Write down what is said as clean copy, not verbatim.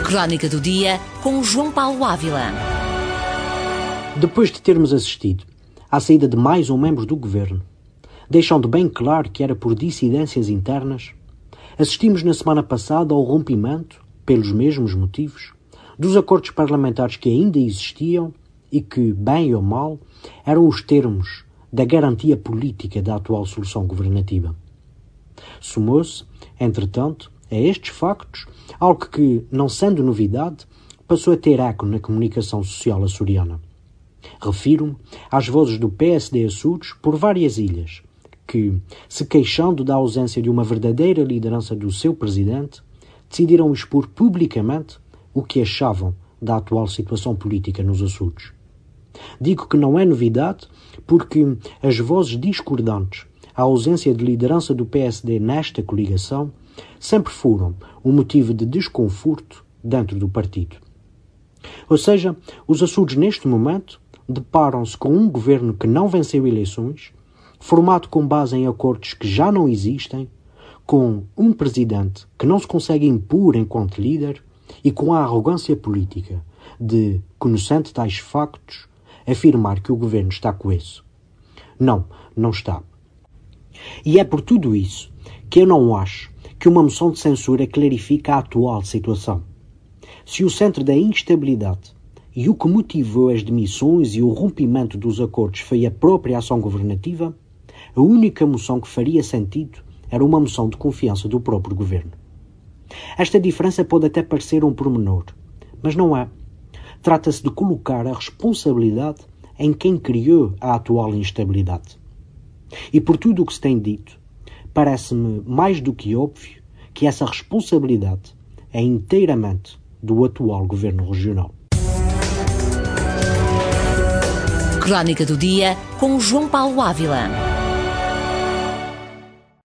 Crónica do Dia com João Paulo Ávila. Depois de termos assistido à saída de mais um membro do governo, deixando bem claro que era por dissidências internas, assistimos na semana passada ao rompimento, pelos mesmos motivos, dos acordos parlamentares que ainda existiam e que, bem ou mal, eram os termos da garantia política da atual solução governativa. Somou-se, entretanto, a estes factos, algo que, não sendo novidade, passou a ter eco na comunicação social açoriana. Refiro-me às vozes do PSD Açores por várias ilhas, que, se queixando da ausência de uma verdadeira liderança do seu presidente, decidiram expor publicamente o que achavam da atual situação política nos Açores. Digo que não é novidade porque as vozes discordantes à ausência de liderança do PSD nesta coligação sempre foram um motivo de desconforto dentro do partido. Ou seja, os Açores neste momento deparam-se com um governo que não venceu eleições, formado com base em acordos que já não existem, com um presidente que não se consegue impor enquanto líder e com a arrogância política de, conhecendo tais factos, afirmar que o governo está coeso. Não, não está. E é por tudo isso que eu não acho que uma moção de censura clarifica a atual situação. Se o centro da instabilidade e o que motivou as demissões e o rompimento dos acordos foi a própria ação governativa, a única moção que faria sentido era uma moção de confiança do próprio governo. Esta diferença pode até parecer um pormenor, mas não é. Trata-se de colocar a responsabilidade em quem criou a atual instabilidade. E por tudo o que se tem dito, parece-me mais do que óbvio que essa responsabilidade é inteiramente do atual governo regional. Crónica do Dia com João Paulo Ávila.